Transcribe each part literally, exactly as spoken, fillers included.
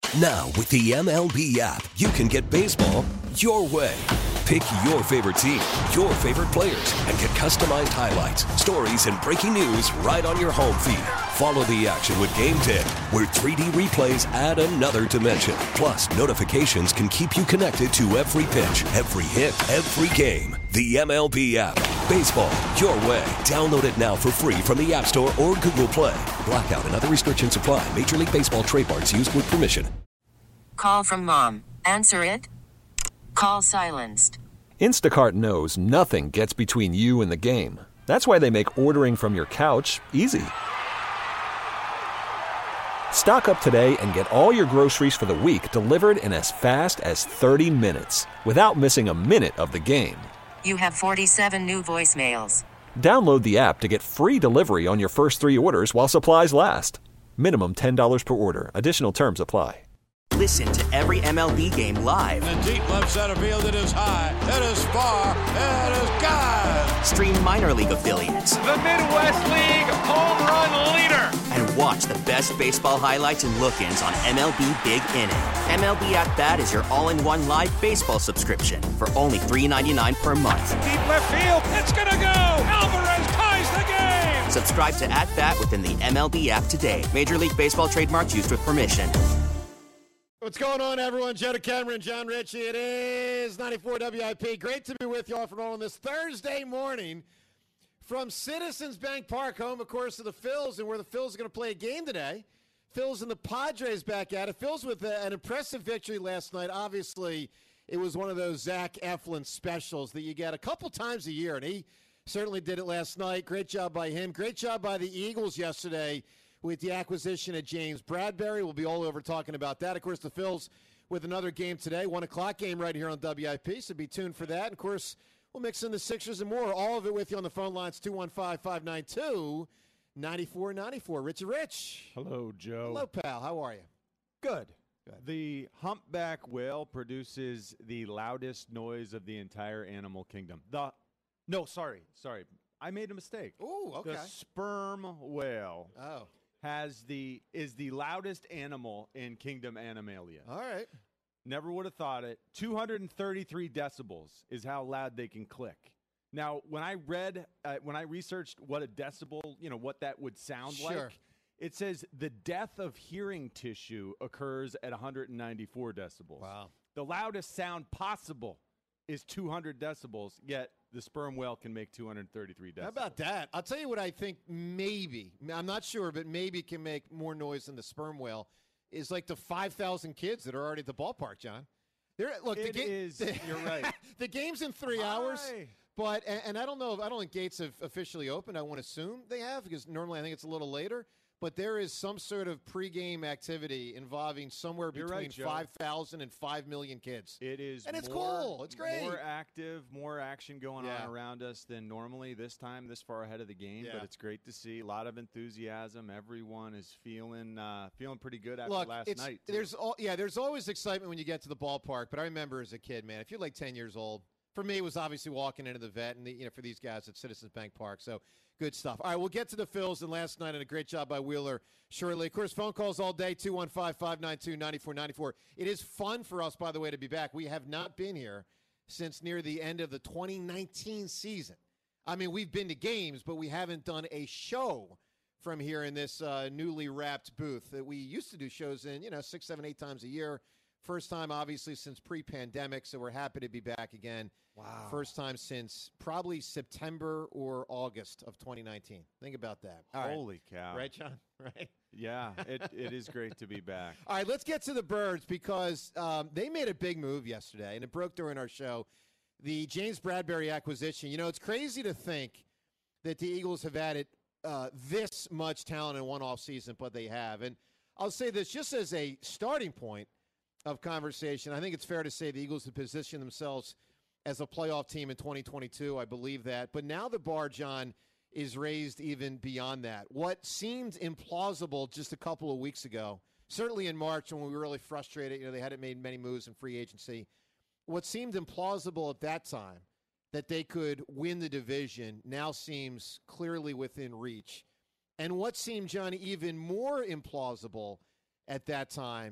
Now, with the M L B app, you can get baseball your way. Pick your favorite team, your favorite players, and get customized highlights, stories, and breaking news right on your home feed. Follow the action with Game ten, where three D replays add another dimension. Plus, notifications can keep you connected to every pitch, every hit, every game. The M L B app. Baseball your way. Download it now for free from the App Store or Google Play. Blackout and other restrictions apply. Major League Baseball trademarks used with permission. Call from mom. Answer it. Call silenced. Instacart knows nothing gets between you and the game. That's why they make ordering from your couch easy. Stock up today and get all your groceries for the week delivered in as fast as thirty minutes without missing a minute of the game. You have forty-seven new voicemails. Download the app to get free delivery on your first three orders while supplies last. Minimum ten dollars per order. Additional terms apply. Listen to every M L B game live. In the deep left center field, it is high, it is far, it is gone. Stream minor league affiliates. The Midwest League home run leader. And watch the best baseball highlights and look-ins on M L B Big Inning. M L B At Bat is your all-in-one live baseball subscription for only three dollars and ninety-nine cents per month. Deep left field, it's gonna go. Alvarez ties the game. Subscribe to At Bat within the M L B app today. Major League Baseball trademarks used with permission. What's going on, everyone? Jenna Cameron, John Ritchie. It is ninety-four W I P. Great to be with you off and on this Thursday morning from Citizens Bank Park, home, of course, of the Phils, and where the Phils are going to play a game today. Phils and the Padres back at it. Phils with a, an impressive victory last night. Obviously, it was one of those Zach Eflin specials that you get a couple times a year, and he certainly did it last night. Great job by him. Great job by the Eagles yesterday with the acquisition of James Bradberry. We'll be all over talking about that. Of course, the Phils with another game today, one o'clock game right here on W I P, so be tuned for that. And, of course, we'll mix in the Sixers and more. All of it with you on the phone lines, two one five, five nine two, nine four nine four. Richie Rich. Hello, Joe. Hello, pal. How are you? Good. Good. The humpback whale produces the loudest noise of the entire animal kingdom. The No, sorry, sorry. I made a mistake. Ooh, okay. The sperm whale. Oh. Has the is the loudest animal in Kingdom Animalia. All right. Never would have thought it. two hundred thirty-three decibels is how loud they can click. Now, when I read, uh, when I researched what a decibel, you know, what that would sound Sure. like, it says the death of hearing tissue occurs at one hundred ninety-four decibels. Wow. The loudest sound possible is two hundred decibels, yet the sperm whale can make two hundred thirty-three decibels. How about that? I'll tell you what I think maybe, I'm not sure, but maybe can make more noise than the sperm whale is like the five thousand kids that are already at the ballpark, John. They're, look, It the ga- is, you're right. The game's in three Hi. hours, but, and, and I don't know, if, I don't think gates have officially opened. I want to assume they have because normally I think it's a little later. But there is some sort of pregame activity involving somewhere You're between right, Joe. five thousand and five million kids. It is, And it's more- cool. It's great. More active, more action going Yeah. on around us than normally this time, this far ahead of the game. Yeah. But it's great to see a lot of enthusiasm. Everyone is feeling uh, feeling pretty good after Look, last it's, night. too. there's all, yeah, there's always excitement when you get to the ballpark. But I remember as a kid, man, if you're like ten years old, for me, it was obviously walking into the vet, and the, you know, for these guys at Citizens Bank Park. So good stuff. All right, we'll get to the Phils and last night, and a great job by Wheeler shortly. Of course, phone calls all day, two one five, five nine two, nine four nine four. It is fun for us, by the way, to be back. We have not been here since near the end of the twenty nineteen season. I mean, we've been to games, but we haven't done a show from here in this uh, newly wrapped booth that we used to do shows in, you know, six, seven, eight times a year. First time, obviously, since pre-pandemic, so we're happy to be back again. Wow. First time since probably September or August of twenty nineteen. Think about that. All right. Holy cow. Right, John? Right? Yeah, it, it is great to be back. All right, let's get to the Birds because um, they made a big move yesterday, and it broke during our show. The James Bradberry acquisition. You know, it's crazy to think that the Eagles have added uh, this much talent in one offseason, but they have. And I'll say this just as a starting point of conversation. I think it's fair to say the Eagles have positioned themselves as a playoff team in twenty twenty-two. I believe that. But now the bar, John, is raised even beyond that. What seemed implausible just a couple of weeks ago, certainly in March when we were really frustrated, you know, they hadn't made many moves in free agency. What seemed implausible at that time, that they could win the division, now seems clearly within reach. And what seemed, John, even more implausible at that time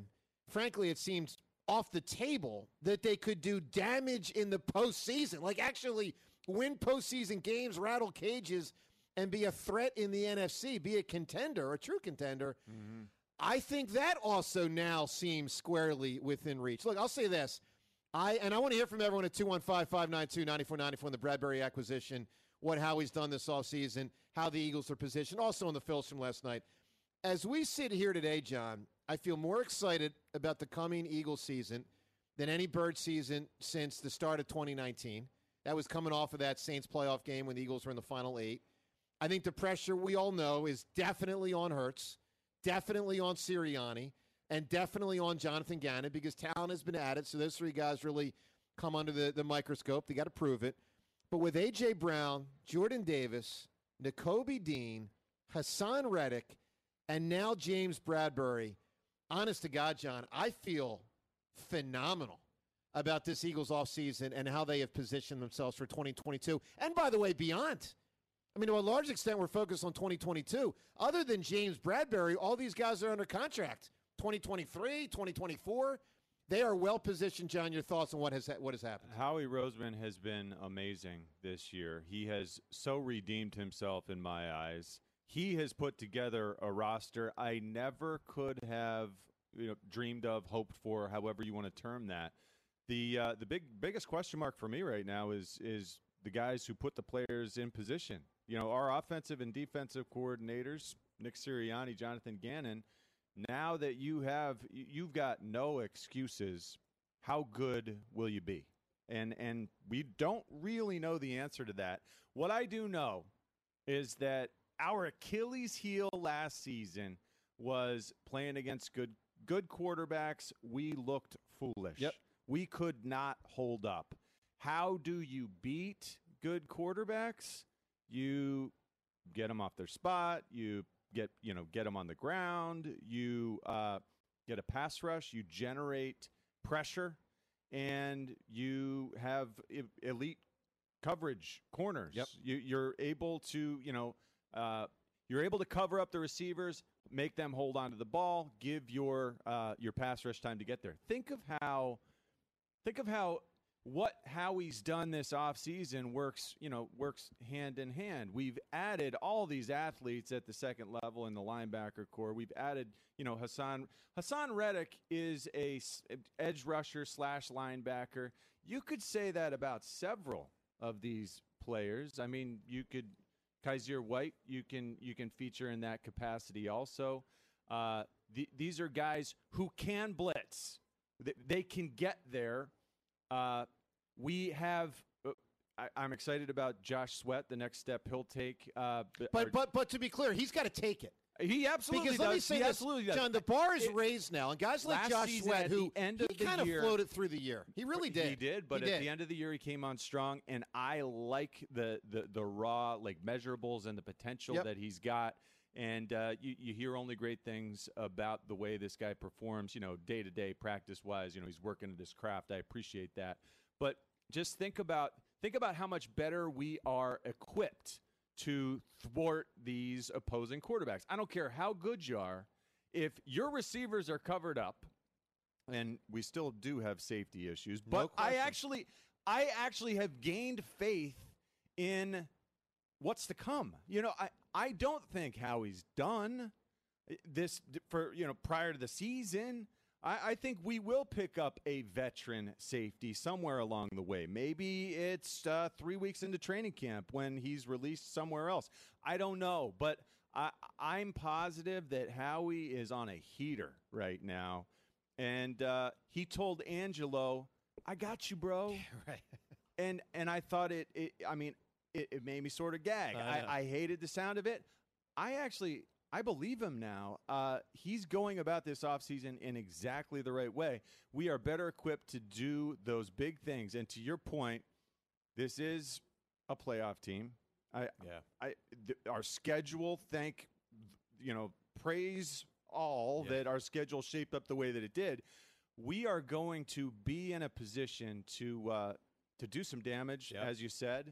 frankly, it seems off the table that they could do damage in the postseason, like actually win postseason games, rattle cages, and be a threat in the N F C, be a contender, a true contender. Mm-hmm. I think that also now seems squarely within reach. Look, I'll say this. I And I want to hear from everyone at two one five, five nine two, nine four nine four on the Bradbury acquisition, what Howie's done this offseason, how the Eagles are positioned, also on the Phils from last night. As we sit here today, John, I feel more excited about the coming Eagles season than any Bird season since the start of twenty nineteen. That was coming off of that Saints playoff game when the Eagles were in the final eight. I think the pressure, we all know, is definitely on Hurts, definitely on Sirianni, and definitely on Jonathan Gannon because talent has been added. So those three guys really come under the, the microscope. They got to prove it. But with A J. Brown, Jordan Davis, Nakobe Dean, Hassan Reddick, and now James Bradbury, honest to God, John, I feel phenomenal about this Eagles offseason and how they have positioned themselves for twenty twenty-two. And by the way, beyond. I mean, to a large extent, we're focused on twenty twenty-two. Other than James Bradbury, all these guys are under contract. twenty twenty-three, twenty twenty-four. They are well positioned. John, your thoughts on what has what has happened? Howie Roseman has been amazing this year. He has so redeemed himself in my eyes. He has put together a roster I never could have, you know, dreamed of, hoped for, however you want to term that. The uh, the big biggest question mark for me right now is is the guys who put the players in position. You know, our offensive and defensive coordinators, Nick Sirianni, Jonathan Gannon. Now that you have, you've got no excuses. How good will you be? And and we don't really know the answer to that. What I do know is that our Achilles heel last season was playing against good good quarterbacks. We looked foolish. Yep. We could not hold up. How do you beat good quarterbacks? You get them off their spot. You get you know get them on the ground. You uh, get a pass rush. You generate pressure, and you have e- elite coverage corners. Yep. You, you're able to you know uh, you're able to cover up the receivers, make them hold on to the ball, give your uh, your pass rush time to get there. Think of how think of how. What Howie's done this offseason works, you know, works hand in hand. We've added all these athletes at the second level in the linebacker core. We've added, you know, Hassan. Hassan Reddick is a edge rusher slash linebacker. You could say that about several of these players. I mean, you could Kaiser White. You can you can feature in that capacity also. Uh, the, these are guys who can blitz. They, they can get there. Uh, we have. Uh, I, I'm excited about Josh Sweat. The next step he'll take. Uh, But our, but but to be clear, he's got to take it. He absolutely Because does. let me say he this, absolutely does. John, the bar is It- raised now, and guys like last Josh season Sweat, at who the end of he the kind of year- floated through the year. He really did. He did, but He at did. the end of the year, he came on strong, and I like the the, the raw like measurables and the potential Yep. that he's got. And uh, you, you hear only great things about the way this guy performs, you know, day to day, practice wise. You know, he's working at his craft. I appreciate that. But just think about think about how much better we are equipped to thwart these opposing quarterbacks. I don't care how good you are. If your receivers are covered up, and we still do have safety issues, but No I question. actually I actually have gained faith in what's to come. You know, I, I don't think Howie's done this for, you know, prior to the season. I, I think we will pick up a veteran safety somewhere along the way. Maybe it's uh, three weeks into training camp when he's released somewhere else. I don't know, but I, I'm positive that Howie is on a heater right now. And uh, he told Angelo, I got you, bro. Right. And and I thought it, it I mean, it, it made me sort of gag. I know. I, I hated the sound of it. I actually, I believe him now. Uh, he's going about this offseason in exactly the right way. We are better equipped to do those big things. And to your point, this is a playoff team. I, Yeah. I, th- our schedule, thank, you know, praise all Yeah. that our schedule shaped up the way that it did. We are going to be in a position to uh, to do some damage, Yep. as you said.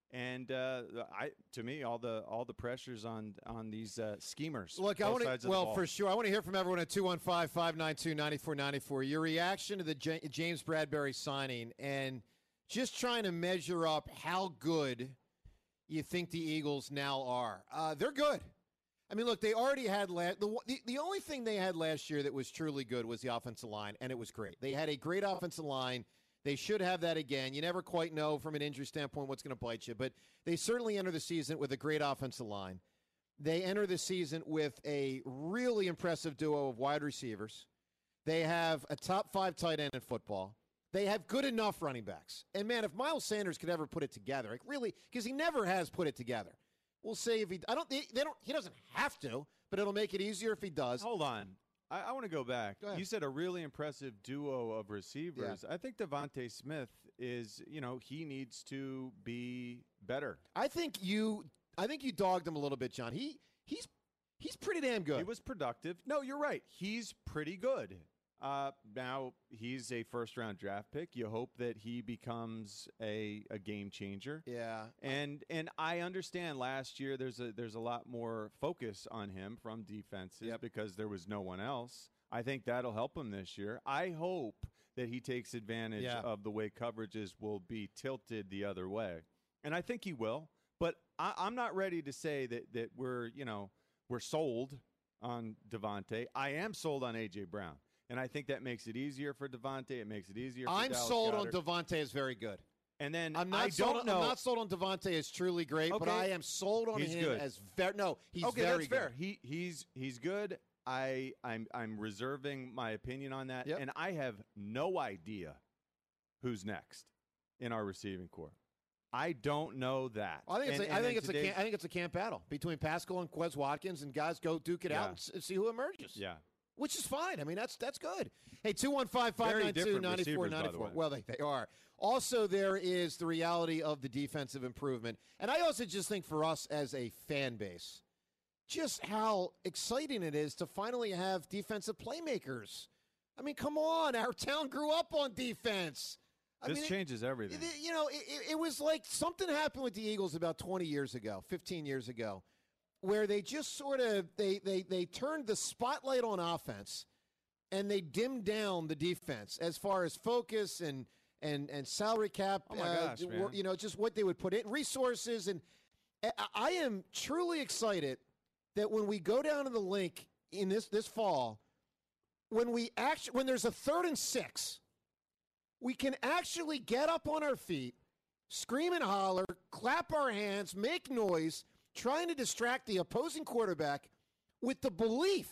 And uh, I, to me, all the all the pressures on on these uh, schemers. Look, I want to well for sure. I want to hear from everyone at two one five, five nine two, nine four nine four. Your reaction to the J- James Bradberry signing, and just trying to measure up how good you think the Eagles now are. Uh, they're good. I mean, look, they already had la- the, the the only thing they had last year that was truly good was the offensive line, and it was great. They had a great offensive line. They should have that again. You never quite know from an injury standpoint what's going to bite you, but they certainly enter the season with a great offensive line. They enter the season with a really impressive duo of wide receivers. They have a top five tight end in football. They have good enough running backs. And, man, if Miles Sanders could ever put it together, like really, because he never has put it together. We'll say if he – I don't – they don't. He doesn't have to, but it'll make it easier if he does. Hold on. I, I want to go back. Go you said a really impressive duo of receivers. Yeah. I think Devontae Smith is, you know, he needs to be better. I think you I think you dogged him a little bit, John. He he's he's pretty damn good. He was productive. No, you're right. He's pretty good. Uh, now, he's a first-round draft pick. You hope that he becomes a, a game changer. Yeah. And and I understand last year there's a there's a lot more focus on him from defenses Yep. because there was no one else. I think that'll help him this year. I hope that he takes advantage Yeah. of the way coverages will be tilted the other way. And I think he will. But I, I'm not ready to say that, that we're, you know, we're sold on Devontae. I am sold on A J. Brown. And I think that makes it easier for Devontae. It makes it easier for I'm Dallas sold Goedert. on Devontae as very good. And then I'm not I sold don't on, know. I'm not sold on Devontae as truly great, but Okay. I am sold on He's him good. as very no, he's okay, very that's good. fair. He he's he's good. I I'm I'm reserving my opinion on that, Yep. and I have no idea who's next in our receiving corps. I don't know that. I think it's And- a, I and think in it's a today's- camp, I think it's a camp battle between Pascal and Quez Watkins, and guys go duke it Yeah. out and s- see who emerges. yeah. Which is fine. I mean, that's that's good. Hey, two one five, five Very nine two, different nine four receivers, nine by the four. way. Well, they, they are. Also, there is the reality of the defensive improvement. And I also just think for us as a fan base, just how exciting it is to finally have defensive playmakers. I mean, come on. Our town grew up on defense. I This mean, it- changes everything. it- you know, it, it- it was like something happened with the Eagles about twenty years ago, fifteen years ago, where they just sort of they they they turned the spotlight on offense and they dimmed down the defense as far as focus and and and salary cap. Oh, my uh, gosh, wor- man. You know, just what they would put in resources, and I- I am truly excited that when we go down to the link in this this fall, when we actually when there's a third and six, we can actually get up on our feet, scream and holler, clap our hands, make noise, trying to distract the opposing quarterback with the belief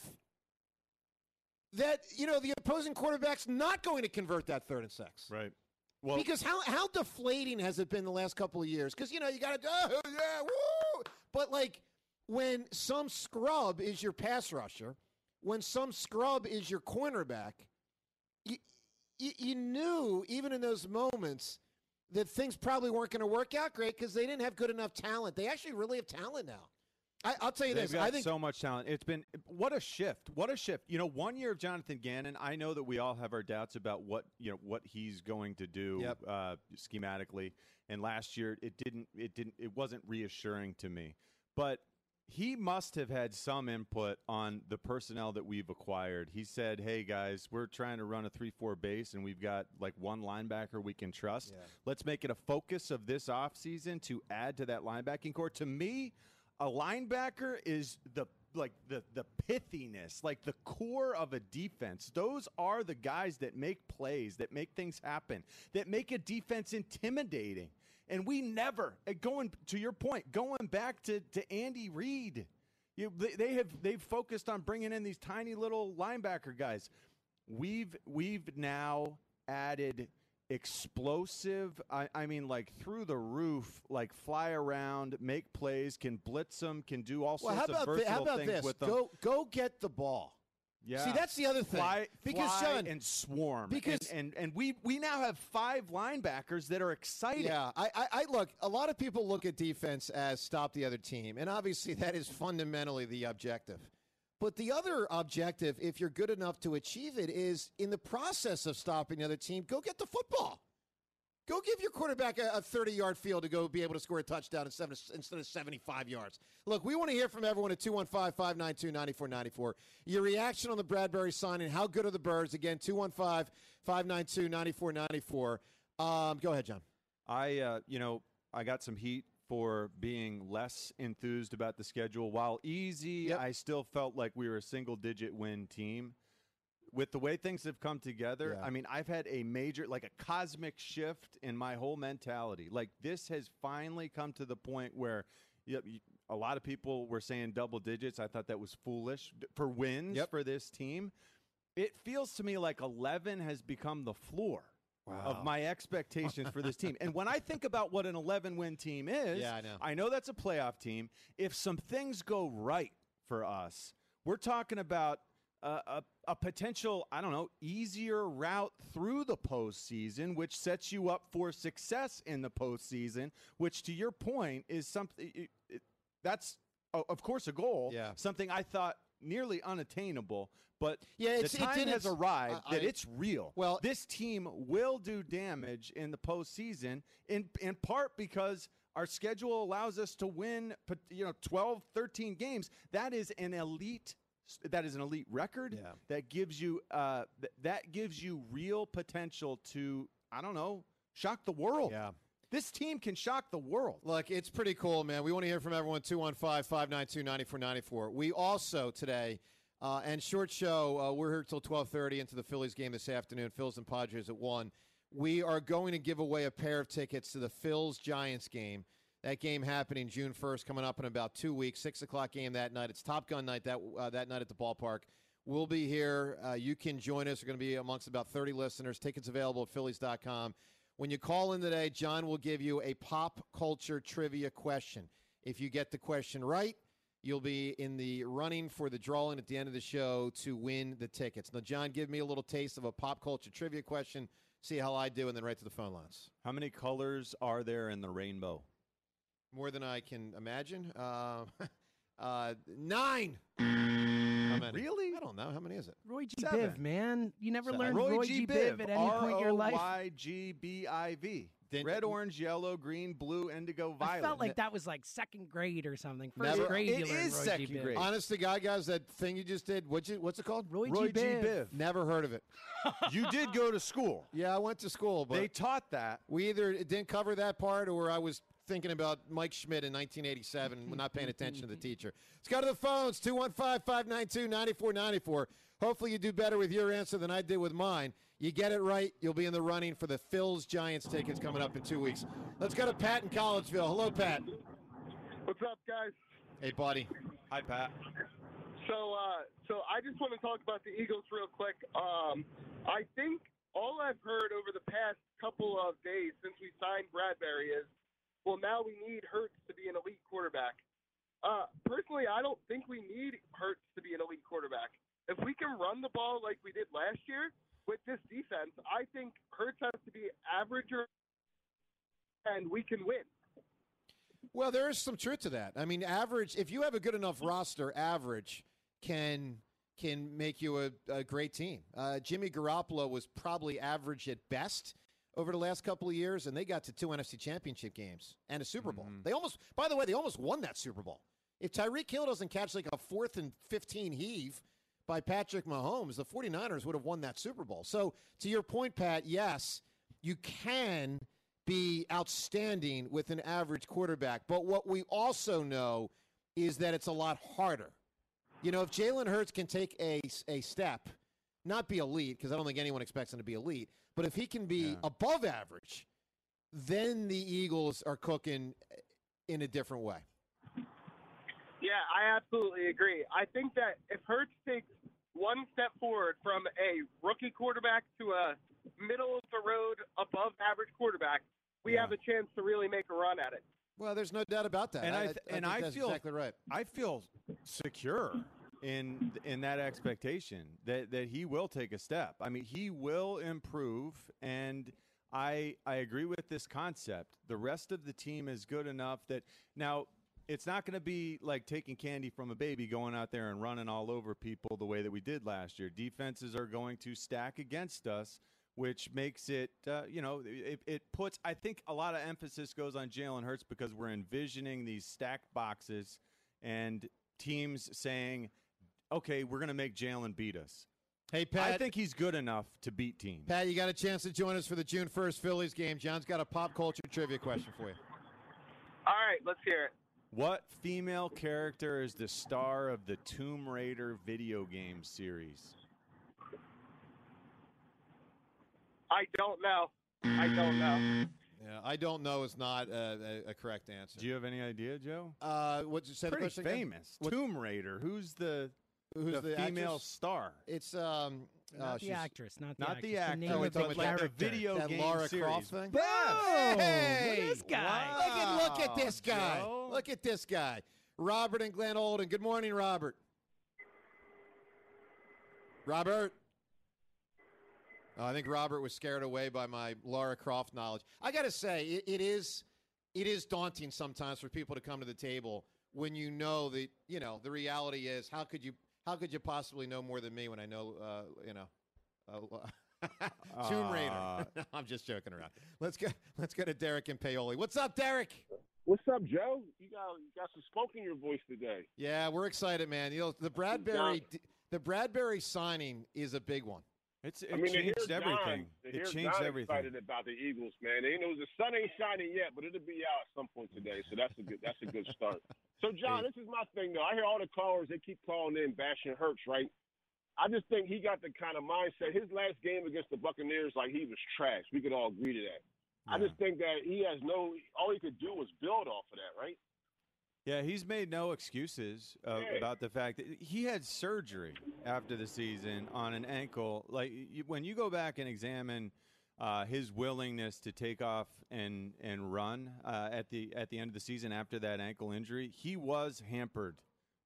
that, you know, the opposing quarterback's not going to convert that third and six. Right. Well, Because how how deflating has it been the last couple of years? Because, you know, you got to, oh, yeah, woo! But, like, when some scrub is your pass rusher, when some scrub is your cornerback, you, you, you knew, even in those moments, that things probably weren't going to work out great because they didn't have good enough talent. They actually really have talent now. I, I'll tell you They've this. got I think so much talent. It's been what a shift. What a shift. You know, one year of Jonathan Gannon. I know that we all have our doubts about what you know what he's going to do Yep. uh, schematically. And last year, it didn't. It didn't. It wasn't reassuring to me. But he must have had some input on the personnel that we've acquired. He said, "Hey guys, we're trying to run a three four base, and we've got like one linebacker we can trust. Yeah. Let's make it a focus of this offseason to add to that linebacking core." To me, a linebacker is the like the the pithiness, like the core of a defense. Those are the guys that make plays, that make things happen, that make a defense intimidating. And we never, uh, going to your point, going back to, to Andy Reid, you, they, they have they've focused on bringing in these tiny little linebacker guys. We've we've now added explosive, I, I mean, like through the roof, like fly around, make plays, can blitz them, can do all well, sorts how of about, thi- versatile how about things this? with them. Go, go get the ball. Yeah. See, that's the other thing. Fly, because, fly Sean, and swarm. because- and, and, and we, we now have five linebackers that are exciting. Yeah, I, I, I look. A lot of people look at defense as stop the other team, and obviously that is fundamentally the objective. But the other objective, if you're good enough to achieve it, is in the process of stopping the other team, go get the football. Go give your quarterback a thirty-yard field to go be able to score a touchdown instead of, instead of seventy-five yards. Look, we want to hear from everyone at two one five, five nine two, nine four nine four. Your reaction on the Bradbury signing. How good are the Birds? Again, two one five, five nine two, nine four nine four. Um, go ahead, John. I, uh, you know, I got some heat for being less enthused about the schedule. While easy, Yep. I still felt like we were a single-digit win team. With the way things have come together, Yeah. I mean, I've had a major, like a cosmic shift in my whole mentality. Like, this has finally come to the point where you, you, a lot of people were saying double digits. I thought that was foolish for wins Yep. for this team. It feels to me like eleven has become the floor Wow. of my expectations for this team. And when I think about what an eleven-win team is, Yeah, I know. I know that's a playoff team. If some things go right for us, we're talking about uh, a, a potential, I don't know, easier route through the postseason, which sets you up for success in the postseason, which, to your point, is something it, it, that's, o- of course, a goal, Yeah. something I thought nearly unattainable. But Yeah, it's- the it time didn't- has arrived I- that I- it's real. Well- this team will do damage in the postseason, in in part because our schedule allows us to win, pot- you know, twelve, thirteen games. That is an elite. That is an elite record. Yeah. That gives you uh, th- that gives you real potential to, I don't know, shock the world. Yeah. This team can shock the world. Look, it's pretty cool, man. We want to hear from everyone, two one five, five nine two, nine four nine four. We also today, uh, and short show, uh, we're here till twelve thirty into the Phillies game this afternoon, Phils and Padres at one. We are going to give away a pair of tickets to the Phils-Giants game. That game happening June first, coming up in about two weeks, six o'clock game that night. It's Top Gun night that, uh, that night at the ballpark. We'll be here. Uh, you can join us. We're going to be amongst about thirty listeners. Tickets available at Phillies dot com. When you call in today, John will give you a pop culture trivia question. If you get the question right, you'll be in the running for the drawing at the end of the show to win the tickets. Now, John, give me a little taste of a pop culture trivia question, see how I do, and then right to the phone lines. How many colors are there in the rainbow? More than I can imagine. Uh, uh, nine. How many? Really? I don't know. How many is it? Roy G. Seven. Biv, man. You never Seven. learned Roy, Roy, G. G. Biv, at any point in your life. R O Y G B I V. Didn't- Red, orange, yellow, green, blue, indigo, violet. I felt like that was like second grade or something. First Never- grade, It you learned is Roy second G. Biv. grade. Honest to God, guys, that thing you just did, what's it, what's it called? Roy, Roy G. G. Biv. Biv. Never heard of it. You did go to school. Yeah, I went to school, but They taught that. we either didn't cover that part or I was thinking about Mike Schmidt in nineteen eighty-seven and not paying attention to the teacher. Let's go to the phones, two one five, five nine two, nine four nine four. Hopefully you do better with your answer than I did with mine. You get it right, you'll be in the running for the Phils-Giants tickets coming up in two weeks. Let's go to Pat in Collegeville. Hello, Pat. What's up, guys? Hey, buddy. Hi, Pat. So, uh, so I just want to talk about the Eagles real quick. Um, I think all I've heard over the past couple of days since we signed Bradbury is, well, now we need Hurts to be an elite quarterback. Uh, personally, I don't think we need Hurts to be an elite quarterback. If we can run the ball like we did last year with this defense, I think Hurts has to be average or, and we can win. Well, there is some truth to that. I mean, average, if you have a good enough roster, average can can make you a, a great team. Uh, Jimmy Garoppolo was probably average at best over the last couple of years, and they got to two N F C Championship games and a Super Bowl. They almost, by the way, they almost won that Super Bowl. If Tyreek Hill doesn't catch like a fourth and fifteen heave by Patrick Mahomes, the 49ers would have won that Super Bowl. So to your point, Pat, yes, you can be outstanding with an average quarterback. But what we also know is that it's a lot harder. You know, if Jalen Hurts can take a, a step, not be elite, because I don't think anyone expects him to be elite, but if he can be Yeah. above average, then the Eagles are cooking in a different way. Yeah, I absolutely agree. I think that if Hurts takes one step forward from a rookie quarterback to a middle-of-the-road, above-average quarterback, we Yeah. have a chance to really make a run at it. Well, there's no doubt about that. And I, th- I and think I that's feel exactly right. I feel secure in in that expectation that that he will take a step. I mean, he will improve, and I I agree with this concept. The rest of the team is good enough that now it's not going to be like taking candy from a baby, going out there and running all over people the way that we did last year. Defenses are going to stack against us. which makes it, uh, you know, it, it puts, I think a lot of emphasis goes on Jalen Hurts because we're envisioning these stacked boxes and teams saying, okay, we're going to make Jalen beat us. Hey, Pat. I think he's good enough to beat teams. Pat, you got a chance to join us for the June first Phillies game. John's got a pop culture trivia question for you. All right, let's hear it. What female character is the star of the Tomb Raider video game series? I don't know. I don't know. Yeah, I don't know is not uh, a, a correct answer. Do you have any idea, Joe? Uh, what'd you say? Pretty the question again? famous. Tomb Raider. Who's the Who's the, the female actress? star? It's um, Not uh, the she's- actress, not the Not actress. the actor. name Oh, of it's the like like the character. video that game Lara series. Croft thing. Oh, Hey! look at this guy. Look at look at this guy. Joe. Look at this guy. Robert and Glen Olden. Good morning, Robert. Robert. Oh, I think Robert was scared away by my Lara Croft knowledge. I got to say, it, it is it is daunting sometimes for people to come to the table when you know that, you know, the reality is how could you how could you possibly know more than me when I know, uh, you know, uh, Tomb Raider. Uh, I'm just joking around. Let's go. Let's go to Derek and Paoli. What's up, Derek? What's up, Joe? You got you got some smoke in your voice today. Yeah, we're excited, man. You know, the Bradbury the Bradbury signing is a big one. It's it I mean, to hear changed everything. John, to It hear changed John everything. excited about the Eagles, man. You know, the sun ain't shining yet, but it'll be out at some point today. So that's a good that's a good start. So, John, this is my thing, though. I hear all the callers, they keep calling in bashing Hurts, right? I just think he got the kind of mindset. His last game against the Buccaneers, like, he was trash. We could all agree to that. Yeah. I just think that he has no – all he could do was build off of that, right? Yeah, he's made no excuses uh, Yeah. about the fact that he had surgery after the season on an ankle. Like you, when you go back and examine uh, his willingness to take off and and run uh, at the at the end of the season after that ankle injury, he was hampered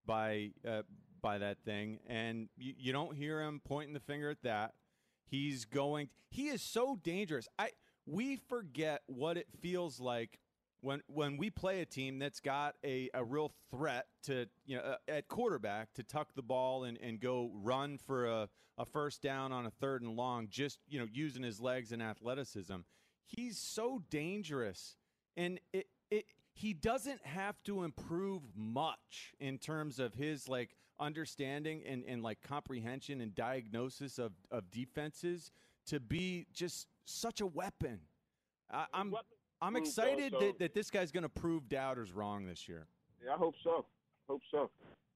by uh, by that thing, and you, you don't hear him pointing the finger at that. He's going. He is so dangerous. I we forget what it feels like. When when we play a team that's got a, a real threat to, you know, uh, at quarterback to tuck the ball and, and go run for a, a first down on a third and long, just, you know, using his legs and athleticism, he's so dangerous. And it, it he doesn't have to improve much in terms of his, like, understanding and, and like, comprehension and diagnosis of, of defenses to be just such a weapon. I, I'm... I'm excited so, that, that this guy's going to prove doubters wrong this year. Yeah, I hope so. Hope so.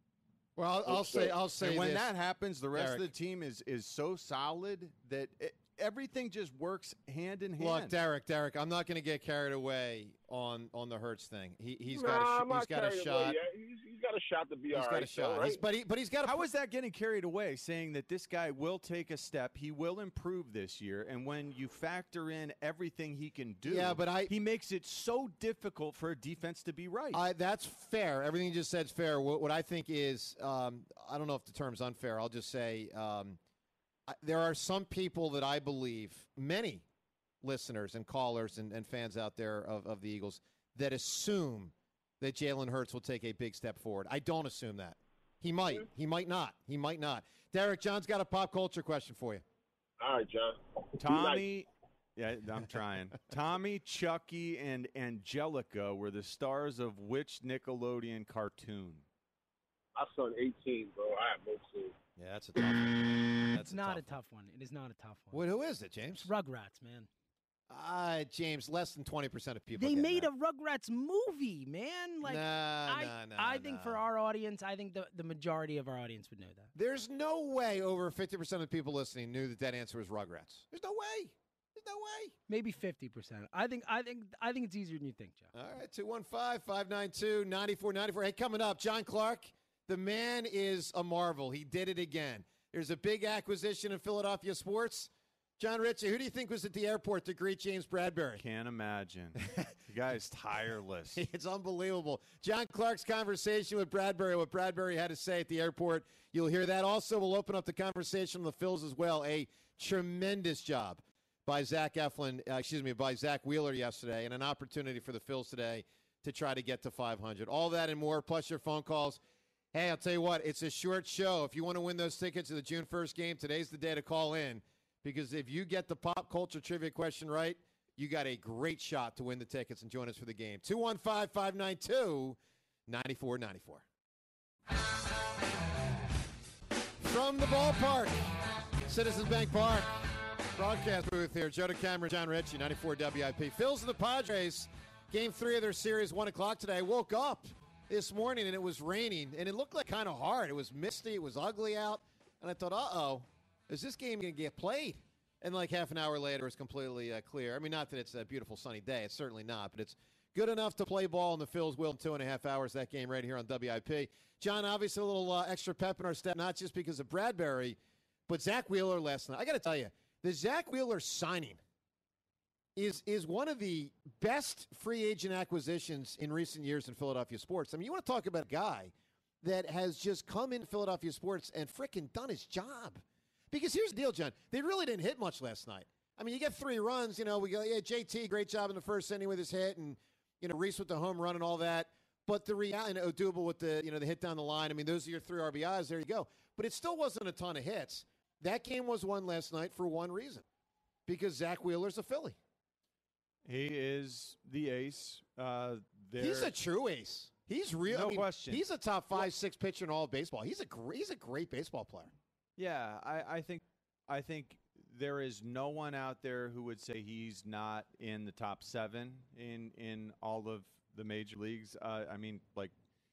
Well, I'll, I'll say I'll say and when this, that happens, the rest Derek. of the team is is so solid that it, everything just works hand in hand. Look, Derek, Derek, I'm not going to get carried away on on the Hurts thing. He he's nah, got a I'm sh- he's not got a carried shot. away yet. He's, he's got a shot to be He's all got right. a shot. though, right? He's, but he but he's got a How is that getting carried away, saying that this guy will take a step, he will improve this year, and when you factor in everything he can do, Yeah, but I- he makes it so difficult for a defense to be right. I, that's fair. Everything you just said is fair. What, what I think is, um, I don't know if the term's unfair. I'll just say um, I, there are some people that I believe, many listeners and callers and, and fans out there of, of the Eagles, that assume that Jalen Hurts will take a big step forward. I don't assume that. He might. He might not. He might not. Derek, John's got a pop culture question for you. All right, John. Tommy, yeah, I'm trying. Tommy, Chucky, and Angelica were the stars of which Nickelodeon cartoon? My son, eighteen, bro. I have no clue. Yeah, that's a tough one. That's It's not a tough one. It is not a tough one. What, who is it, James? Rugrats, man. Uh, James, less than twenty percent of people They get made that. a Rugrats movie, man. Like, Nah, I, nah, nah, I think nah. for our audience, I think the, the majority of our audience would know that. There's no way over fifty percent of the people listening knew that that answer was Rugrats. There's no way. There's no way. Maybe fifty percent. I think I think I think it's easier than you think, Joe. All right, two one five, five nine two, nine four nine four. Hey, coming up, John Clark, the man is a marvel. He did it again. There's a big acquisition in Philadelphia sports. John Ritchie, who do you think was at the airport to greet James Bradbury? Can't imagine. The guy is tireless. It's unbelievable. John Clark's conversation with Bradbury, what Bradbury had to say at the airport. You'll hear that. Also, we'll open up the conversation on the Phils as well. A tremendous job by Zach Eflin, uh, excuse me, by Zach Wheeler yesterday, and an opportunity for the Phils today to try to get to five hundred. All that and more, plus your phone calls. Hey, I'll tell you what, it's a short show. If you want to win those tickets to the June first game, today's the day to call in. because if you get the pop culture trivia question right, you got a great shot to win the tickets and join us for the game. two one five, five nine two, nine four nine four. From the ballpark, Citizens Bank Park, broadcast booth here. Joe DeCamera, John Ritchie, ninety-four W I P. Phils and the Padres, game three of their series, one o'clock today. I woke up this morning and it was raining, and it looked like kind of hard. It was misty. It was ugly out. And I thought, uh-oh, is this game going to get played? And like half an hour later, it's completely uh, clear. I mean, not that it's a beautiful sunny day. It's certainly not. But it's good enough to play ball, and the Phils will in two and a half hours, that game right here on W I P. John, obviously a little uh, extra pep in our step, not just because of Bradbury, but Zach Wheeler last night. I got to tell you, the Zach Wheeler signing is is one of the best free agent acquisitions in recent years in Philadelphia sports. I mean, you want to talk about a guy that has just come into Philadelphia sports and frickin' done his job. Because here's the deal, John. They really didn't hit much last night. I mean, you get three runs. You know, we go, yeah, J T, great job in the first inning with his hit, and, you know, Reese with the home run and all that. But the reality, and Odubel with the, you know, the hit down the line. I mean, those are your three R B Is. There you go. But it still wasn't a ton of hits. That game was won last night for one reason, because Zach Wheeler's a Philly. He is the ace. Uh, he's a true ace. He's real. No I mean, question. He's a top five, well, six pitcher in all of baseball. He's a great, he's a great baseball player. Yeah, I, I think I think there is no one out there who would say he's not in the top seven in in all of the major leagues. Uh, I mean, like,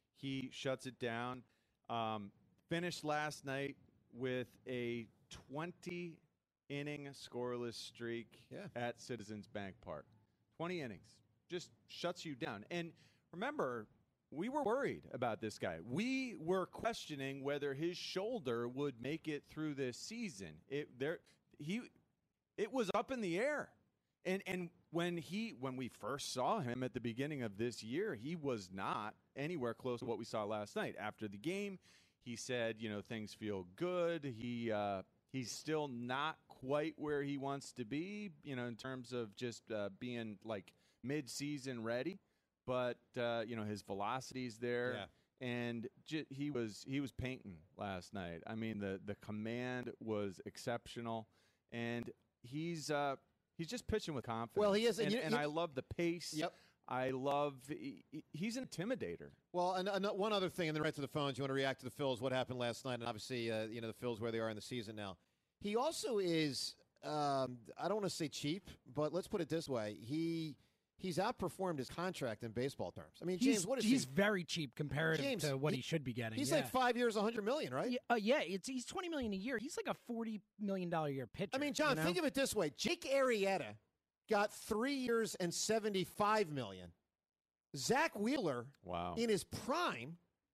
he shuts it down. Um, finished last night with a twenty inning scoreless streak yeah. at Citizens Bank Park. twenty innings. Just shuts you down. And remember, we were worried about this guy. We were questioning whether his shoulder would make it through this season. It there he it was up in the air. And and when he when we first saw him at the beginning of this year, he was not anywhere close to what we saw last night. After the game, he said, you know, things feel good. He uh, he's still not quite where he wants to be, you know, in terms of just uh, being like mid-season ready. But uh, you know, his velocity's there, yeah. and j- he was he was painting last night. I mean, the the command was exceptional, and he's uh, he's just pitching with confidence. Well, he is, and, and, you, and you, I love the pace. Yep. I love he, he's an intimidator. Well, and, and one other thing, and then right to the phones. You want to react to the Phils? What happened last night? And obviously, uh, you know, the Phils where they are in the season now. He also is. Um, I don't want to say cheap, but let's put it this way: he. He's outperformed his contract in baseball terms. I mean, James, he's, what is he's he? very cheap comparative James, to what he, he should be getting. He's yeah. like five years, one hundred million dollars, right? Yeah, uh, yeah, it's he's twenty million dollars a year. He's like a forty million dollars a year pitcher. I mean, John, you know? think of it this way: Jake Arrieta got three years and seventy-five million dollars. Zach Wheeler, wow, in his prime,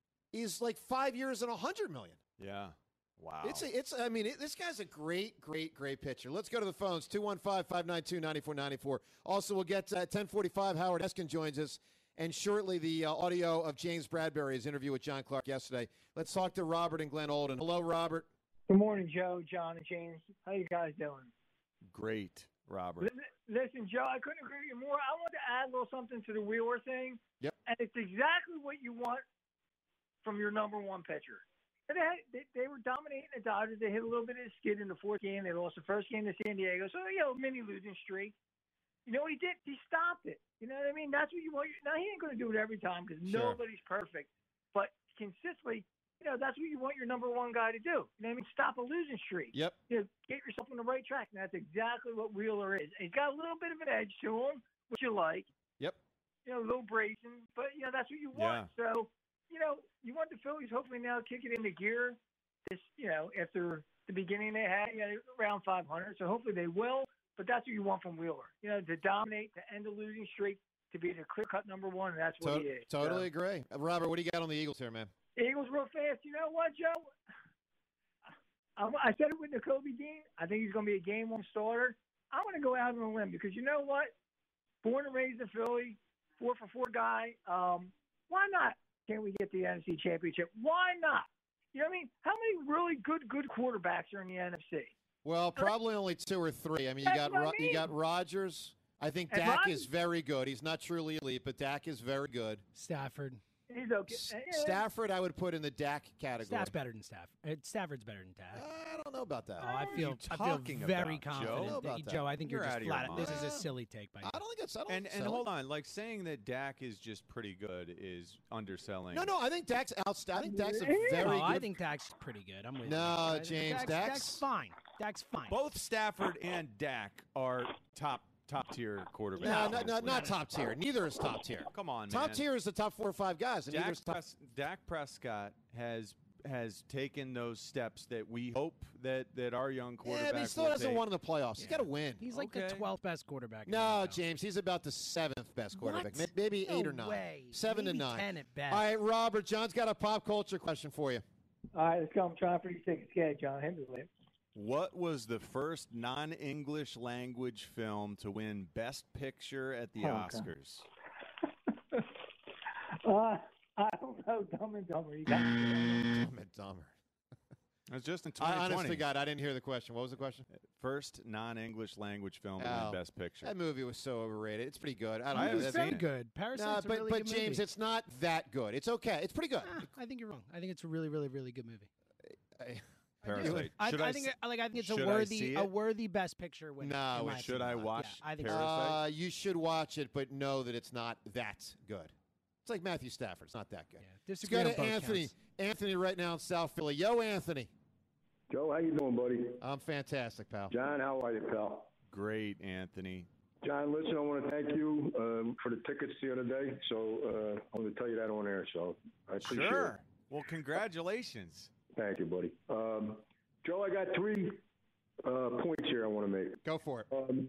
is like five years and one hundred million dollars. Yeah. Wow. It's, a, it's. I mean, it, this guy's a great, great, great pitcher. Let's go to the phones, two one five, five nine two, nine four nine four. Also, we'll get uh, at ten forty-five, Howard Eskin joins us, and shortly the uh, audio of James Bradbury's interview with John Clark yesterday. Let's talk to Robert in Glen Olden. Hello, Robert. Good morning, Joe, John, and James. How you guys doing? Great, Robert. Listen, listen, Joe, I couldn't agree with you more. I want to add a little something to the Wheeler thing. Yep. And it's exactly what you want from your number one pitcher. They, had, they, they were dominating the Dodgers. They hit a little bit of a skid in the fourth game. They lost the first game to San Diego. So, you know, mini losing streak. You know what he did? He stopped it. You know what I mean? That's what you want. Now, he ain't going to do it every time because sure. nobody's perfect. But consistently, you know, that's what you want your number one guy to do. You know what I mean? Stop a losing streak. Yep. You know, get yourself on the right track. And that's exactly what Wheeler is. He's got a little bit of an edge to him, which you like. Yep. You know, a little bracing. But, you know, that's what you want. Yeah. So, you know, you want the Phillies hopefully now kick it into gear. This, you know, after the beginning they had, you know, around five hundred. So hopefully they will. But that's what you want from Wheeler. You know, to dominate, to end the losing streak, to be the clear-cut number one, and that's what to- he is. Totally so, agree. Uh, Robert, what do you got on the Eagles here, man? Eagles real fast. You know what, Joe? I, I said it with Nakobe Dean. I think he's going to be a game one starter. I'm going to go out on a limb because you know what? Born and raised in Philly, four for four guy. Um, why not? Can we get the N F C Championship? Why not? You know what I mean? How many really good, good quarterbacks are in the N F C? Well, probably only two or three. I mean, you That's got what I Ro- mean. you got Rodgers. I think And Dak Rodgers- is very good. He's not truly elite, but Dak is very good. Stafford. He's okay. S- Yeah. Stafford, I would put in the Dak category. Stafford's better than Stafford. Uh, Stafford's better than Dak. I don't know about that. Oh, I feel, you I feel talking very about, confident. Joe? I don't know that- about that. Joe, I think you're, You're just out of your flat. This is a mind. silly take by you. I don't think it's. I don't And think and so. hold on, like saying that Dak is just pretty good is underselling. No, no, I think Dak's outstanding. I think Dak's a very no, good. I think Dak's pretty good. I'm with No, you. I- James, Dak's, Dak's- Dak's fine. Dak's fine. Both Stafford and Dak are top top tier quarterbacks. No, no, no, not top tier. Neither is top tier. Come on, Top man. tier is the top four or five guys, and neither Dak, is top. Pres- Dak Prescott has has taken those steps that we hope that, that our young quarterback Yeah, but he still will doesn't take. win in the playoffs. He's got to win. He's like Okay. the twelfth best quarterback. in the No, N F L. James, he's about the seventh best quarterback. What? May- Maybe No eight or nine. way. Seven Maybe to nine. ten at best. All right, Robert, John's got a pop culture question for you. All right, let's go. I'm trying for you to take a scared, John. Handle it. What was the first non-English language film to win Best Picture at the Oh, God. Oscars? Uh, I don't know. Dumb and Dumber. You got Dumb and Dumber. It was just in I twenty twenty. honestly, to God, I didn't hear the question. What was the question? First non-English language film to Oh, win Best Picture. That movie was so overrated. It's pretty good. I don't I know. haven't It's That's- seen very it. good. Parasite's No, a but really but good James, movie. it's not that good. It's okay. It's pretty good. Ah, I think you're wrong. I think it's a really, really, really good movie. I- Parasite. I, Should I I think s- it- like I think it's a should I worthy see a it? worthy Best Picture winner. No, in my should I opinion. watch Yeah, I think Parasite? so. Uh, you should watch it, but know that it's not that good. It's like Matthew Stafford. It's not that good. Yeah, Let's disagree go on to both Anthony. counts. Anthony right now in South Philly. Yo, Anthony. Joe, how you doing, buddy? I'm fantastic, pal. John, how are you, pal? Great, Anthony. John, listen, I want to thank you um, for the tickets the other day. So uh, I want to tell you that on air. So I appreciate Sure. it. Well, congratulations. Thank you, buddy. Um, Joe, I got three uh, points here I want to make. Go for it. Um,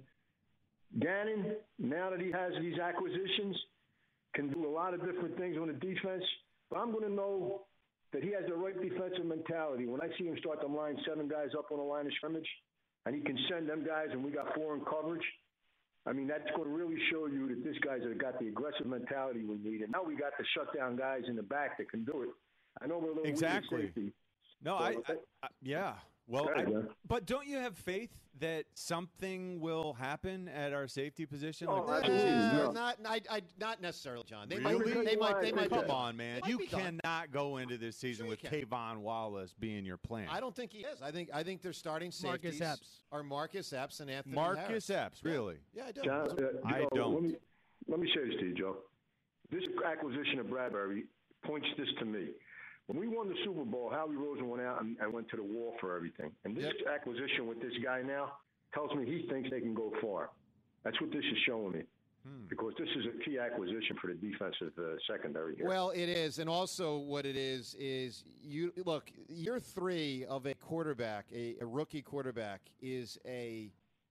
Gannon, now that he has these acquisitions, can do a lot of different things on the defense. But I'm going to know that he has the right defensive mentality. When I see him start to line seven guys up on the line of scrimmage, and he can send them guys, and we got four in coverage, I mean, that's going to really show you that this guy's got the aggressive mentality we need. And now we got the shutdown guys in the back that can do it. I know we're a little weak at Exactly. safety. No, So, I, I, I yeah. Well, Go ahead, I, man. but don't you have faith that something will happen at our safety position? Oh, Like, absolutely. Uh, no. not, I, I, not necessarily, John. They Really? might, they might, they might. Come be done. on, man. Might You be done. cannot go into this season Sure with you can. Kayvon Wallace being your plan. I don't think he is. I think, I think they're starting Marcus safeties Epps. are Marcus Epps and Anthony Marcus Harris. Epps, Yeah. really? Yeah, I do. John, uh, I Joe, don't. Let me, let me say this to you, Joe. This acquisition of Bradbury points this to me. When we won the Super Bowl, Howie Roseman went out and, and went to the wall for everything. And this Yep. acquisition with this guy now tells me he thinks they can go far. That's what this is showing me. Hmm. Because this is a key acquisition for the defensive uh, secondary here. Well, it is, and also what it is is you look. Year three of a quarterback, a, a rookie quarterback, is a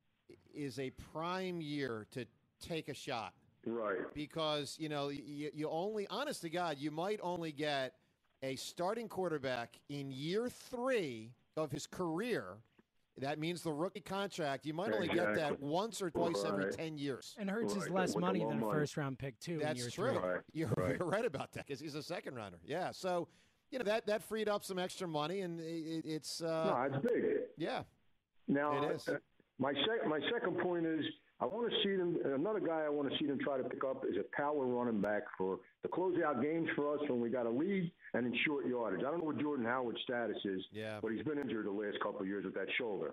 is a prime year to take a shot right. because you know you, you only, honest to God, you might only get a starting quarterback in year three of his career. That means the rookie contract. You might only get that Exactly. once or twice every Right. ten years. And Hurts is Right, less with the money low than a money. first round pick too. in That's year true. three. Right, You're, right. you're right about that because he's a second rounder. Yeah. So, you know, that, that freed up some extra money, and it, it's, uh, no, it's big. yeah. Now, It is. uh, my sec- my second point is I want to see them. Another guy I want to see them try to pick up is a power running back for to close out games for us when we got a lead and in short yardage. I don't know what Jordan Howard's status is, Yeah. but he's been injured the last couple of years with that shoulder.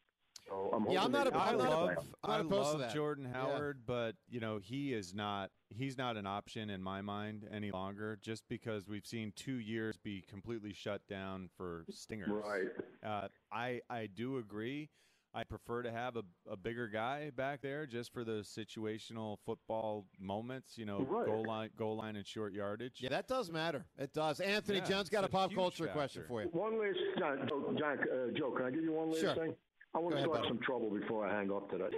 So I'm Yeah, I'm hoping not they- a- I I'm not a- love, I'm I not opposed to love that. Jordan Yeah. Howard, but you know he is not. He's not an option in my mind any longer. Just because we've seen two years be completely shut down for stingers. Right. Uh, I I do agree. I prefer to have a, a bigger guy back there just for those situational football moments. You know, Right. goal line, goal line, and short yardage. Yeah, that does matter. It does. Anthony, Yeah, John's got a it's a pop huge culture factor. question for you. One last, John, Joe, John, uh, Joe, can I give you one last Sure. thing? I want Go to ahead, start buddy. some trouble before I hang up today.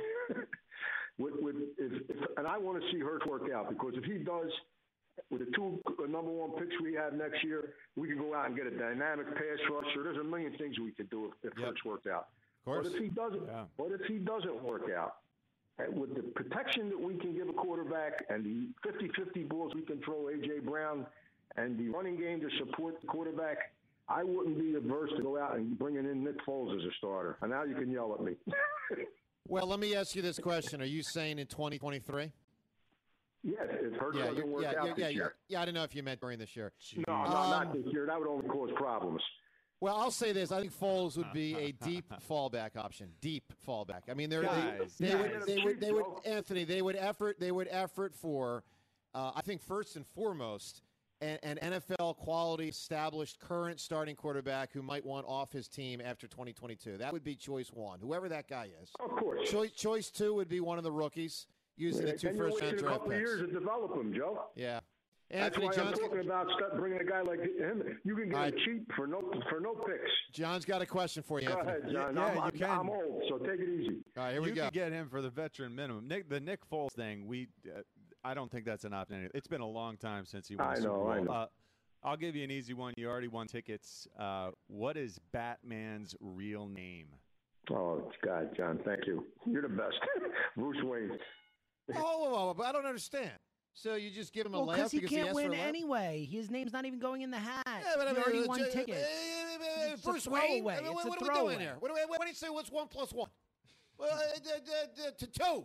with, with, if, if, and I want to see Hurts work out because if he does, with the two uh, number one picks we have next year, we can go out and get a dynamic pass rusher. There's a million things we could do if, if Yep. Hurts worked out. Of course. But if he doesn't, Yeah. what if he doesn't work out? And with the protection that we can give a quarterback and the fifty-fifty balls we can throw A J. Brown and the running game to support the quarterback, I wouldn't be averse to go out and bringing in Nick Foles as a starter. And now you can yell at me. Well, let me ask you this question. Are you saying in twenty twenty-three? Yes, if Hurts Yeah, doesn't you're- work yeah, out you're- this yeah, year. you're- yeah. I don't know if you meant during this year. No, no, Um, not this year. That would only cause problems. Well, I'll say this: I think Foles would be a deep fallback option. Deep fallback. I mean, they're, Guys, they, they guys. would, they would, they would, Anthony. They would effort. They would effort for, uh, I think, first and foremost, an, an N F L quality, established, current starting quarterback who might want off his team after twenty twenty-two. That would be choice one, whoever that guy is. Of course. Choice, choice two would be one of the rookies using the two Then you're first round wasting a draft couple of picks. years to develop him, Joe. Yeah. That's Anthony why John's, I'm talking about st- bringing a guy like him. You can get All him right. cheap for no for no picks. John's got a question for you. Go Anthony. ahead, John. Yeah, I'm, you I'm, can. I'm old, so take it easy. All right, here we you go. could get him for the veteran minimum. Nick, the Nick Foles thing, we, uh, I don't think that's an option. It's been a long time since he won I a Super know, Bowl. I know. Uh, I'll give you an easy one. You already won tickets. Uh, what is Batman's real name? Oh, God, John, thank you. You're the best. Bruce Wayne. Oh, oh, oh, but I don't understand. So you just give him a Well, laugh he because can't asked win for a laugh? anyway. His name's not even going in the hat. Yeah, but I he mean, already uh, won J- tickets. uh, uh, It's a Bruce Wayne. throwaway. I mean, It's what, a what are we throwaway. doing here? What do we, what do you say? What's one plus one? Well, uh, uh, uh, uh, to two.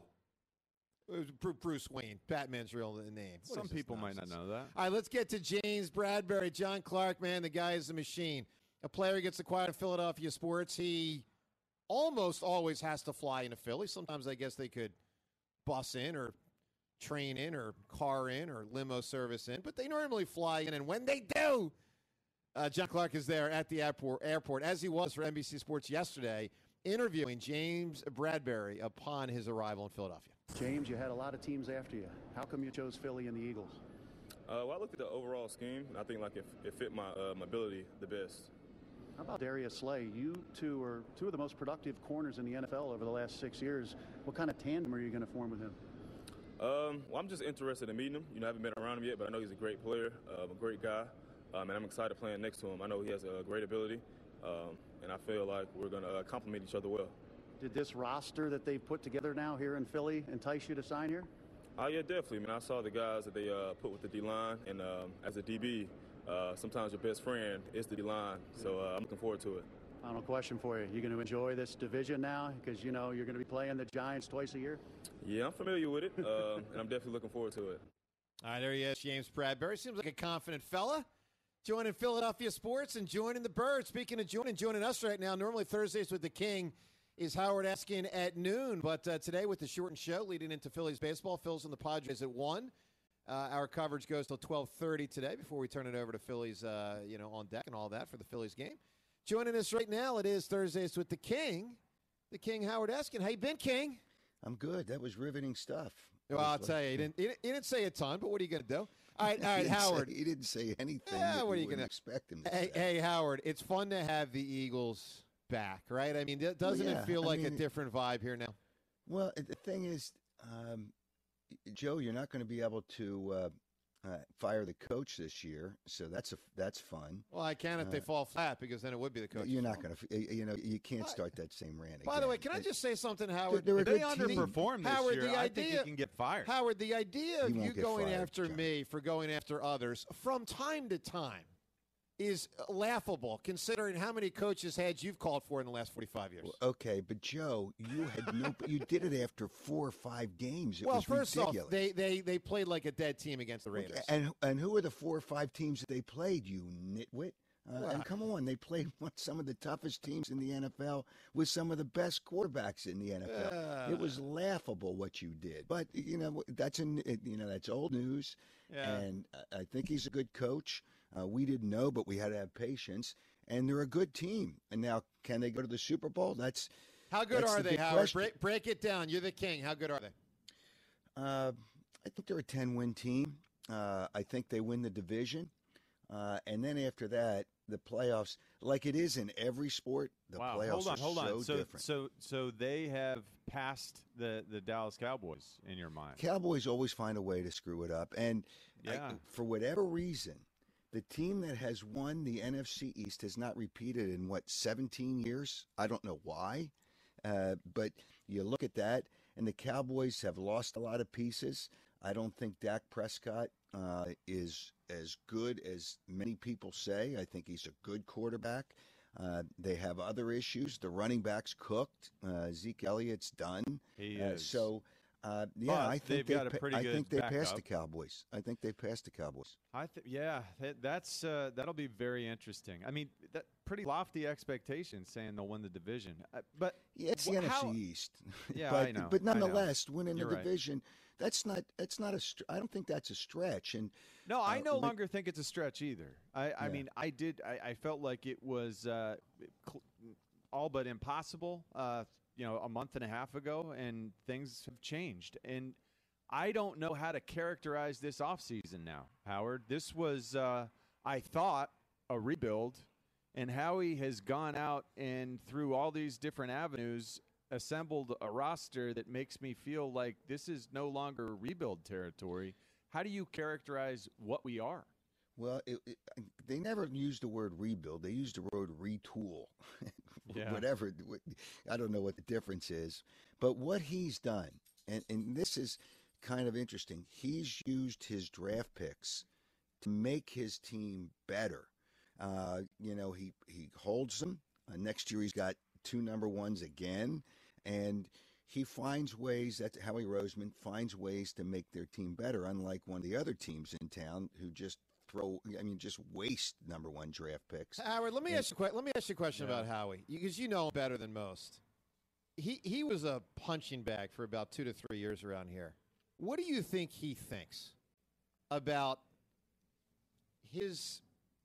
It was Bru- Bruce Wayne, Batman's real name. What Some is this people might nonsense? not know that. All right, let's get to James Bradbury. John Clark, man, the guy is a machine. A player gets acquired in Philadelphia sports. He almost always has to fly into Philly. Sometimes I guess they could bus in or train in or car in or limo service in, but they normally fly in. And when they do, uh, John Clark is there at the airport, airport, as he was for N B C Sports yesterday, interviewing James Bradbury upon his arrival in Philadelphia. James, you had a lot of teams after you. How come you chose Philly and the Eagles? Uh, well, I looked at the overall scheme, and I think like it, it fit my uh, my ability the best. How about Darius Slay? You two are two of the most productive corners in the N F L over the last six years. What kind of tandem are you going to form with him? Um, well, I'm just interested in meeting him. You know, I haven't been around him yet, but I know he's a great player, um, a great guy, um, and I'm excited playing next to him. I know he has a great ability, um, and I feel like we're going to uh, complement each other well. Did this roster that they've put together now here in Philly entice you to sign here? Oh, yeah, definitely. I mean, I saw the guys that they uh, put with the D-line, and um, as a D B, uh, sometimes your best friend is the D-line, so uh, I'm looking forward to it. Final question for you. You going to enjoy this division now? Because, you know, you're going to be playing the Giants twice a year? Yeah, I'm familiar with it, um, and I'm definitely looking forward to it. All right, there he is, James Bradbury. Seems like a confident fella. Joining Philadelphia sports and joining the Birds. Speaking of joining, joining us right now, normally Thursdays with the King is Howard Eskin at noon. But uh, today with the shortened show leading into Phillies baseball, Phil's and the Padres at one. Uh, our coverage goes till twelve thirty today before we turn it over to Phillies, uh, you know, on deck and all that for the Phillies game. Joining us right now, it is Thursdays with the King, the King Howard Eskin. How you been, King? I'm good. That was riveting stuff. Well, I'll tell you, he didn't, he didn't, he didn't say a ton, but what are you going to do? All right, all He right, didn't say- Howard. he didn't say anything Yeah, that what are you you wouldn't gonna expect him to Hey, say. hey, Howard, it's fun to have the Eagles back, right? I mean, d- doesn't yeah, it feel I like a mean- different vibe here now? Well, the thing is, um, Joe, you're not going to be able to uh, uh, fire the coach this year, so that's a, that's fun. Well, I can if they Uh, fall flat because then it would be the coach. You're not going to, you know, you can't start that same rant. By the way, again. can I It- just say something, Howard? they're a If they good team. underperform this Howard, year, the I idea, think he can get fired. Howard, the idea of He won't you get going fired, after me for going after others from time to time is laughable, considering how many coaches' heads you've called for in the last forty-five years. Okay, but Joe, you had no, you did it after four or five games. It well, was first ridiculous. off, they, they they played like a dead team against the Raiders. And and who are the four or five teams that they played? You nitwit. Uh, Well, and come on, they played one, some of the toughest teams in the N F L with some of the best quarterbacks in the N F L. it was laughable what you did. But you know that's an you know that's old news. Yeah. And I I think he's a good coach. Uh, we didn't know, but we had to have patience. And they're a good team. And now, can they go to the Super Bowl? That's How good that's are the they, big Howard? question. Break, break it down. You're the king. How good are they? Uh, I think they're a ten-win team. Uh, I think they win the division. Uh, and then after that, the playoffs, like it is in every sport, the wow, playoffs hold on, are hold on. so, So, different. so, so they have passed the the Dallas Cowboys in your mind. Cowboys always find a way to screw it up. And I- Yeah. for whatever reason, the team that has won the N F C East has not repeated in, what, seventeen years? I don't know why. Uh, but you look at that, and the Cowboys have lost a lot of pieces. I don't think Dak Prescott uh, is as good as many people say. I think he's a good quarterback. Uh, they have other issues. The running back's cooked. Uh, Zeke Elliott's done. He Uh, is. so Uh, yeah, But I think they've they got a pa- pretty I good think they passed the backup. Cowboys. I think they passed the Cowboys. I th- yeah, that, that's uh, that'll be very interesting. I mean, that pretty lofty expectations saying they'll win the division, uh, but Yeah, it's the wh- N F C how- East. Yeah, but, I know. But I know. nonetheless, winning You're the right. division, that's not that's not a. Str- I don't think that's a stretch. And No, I uh, no li- longer think it's a stretch either. I, I Yeah. mean, I did. I, I felt like it was uh, cl- all but impossible. Uh, you know, a month and a half ago, and things have changed. And I don't know how to characterize this offseason now, Howard. This was, uh, I thought, a rebuild, and Howie has gone out and through all these different avenues assembled a roster that makes me feel like this is no longer rebuild territory. How do you characterize what we are? Well, it, it, they never used the word rebuild. They used the word retool. Yeah. Whatever. I don't know what the difference is. But what he's done, and, and this is kind of interesting, he's used his draft picks to make his team better. Uh, you know, he, he holds them. Uh, next year he's got two number ones again. And he finds ways, that Howie Roseman finds ways to make their team better, unlike one of the other teams in town who just throw, I mean, just waste number one draft picks. Howard, let me And- ask you. a que- Let me ask you a question Yeah. about Howie, because you know him better than most. He he was a punching bag for about two to three years around here. What do you think he thinks about his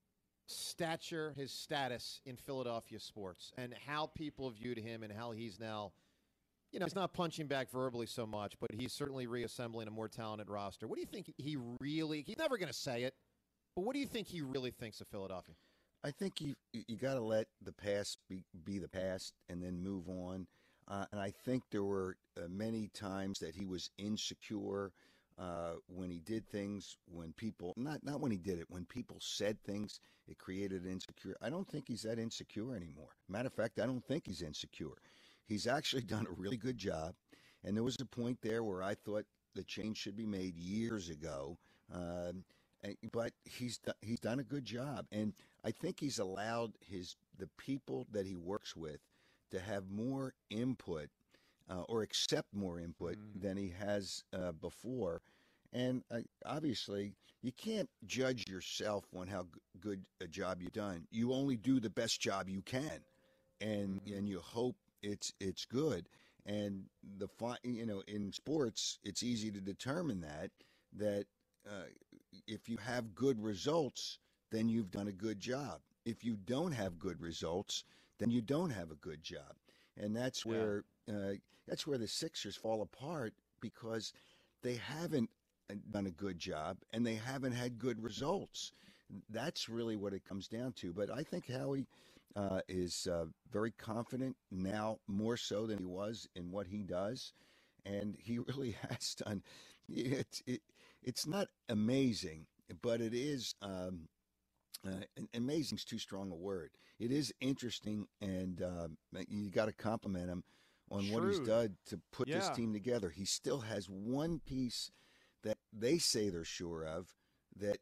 stature, his status in Philadelphia sports, and how people viewed him, and how he's now, you know, he's not punching back verbally so much, but he's certainly reassembling a more talented roster. What do you think he really? He's never going to say it, but what do you think he really thinks of Philadelphia? I think you you got to let the past be, be the past and then move on. Uh, and I think there were uh, many times that he was insecure uh, when he did things, when people, not not when he did it, when people said things, it created insecure. I don't think he's that insecure anymore. Matter of fact, I don't think he's insecure. He's actually done a really good job. And there was a point there where I thought the change should be made years ago. Um, and- but he's do- he's done a good job, and I think he's allowed his the people that he works with to have more input uh, or accept more input than he has uh, before. And uh, obviously, you can't judge yourself on how g- good a job you've done. You only do the best job you can, and and you hope it's it's good. And the fi- you know in sports, it's easy to determine that that uh, if you have good results, then you've done a good job. If you don't have good results, then you don't have a good job. And that's Yeah. where uh, that's where the Sixers fall apart, because they haven't done a good job and they haven't had good results. That's really what it comes down to. But I think Howie uh, is uh, very confident now, more so than he was in what he does, and he really has done. It's it, it's not amazing, but it is. Um, Uh, amazing is too strong a word. It is interesting, and um, you got to compliment him on what he's Shrewd. done to put this Yeah. team together. He still has one piece that they say they're sure of that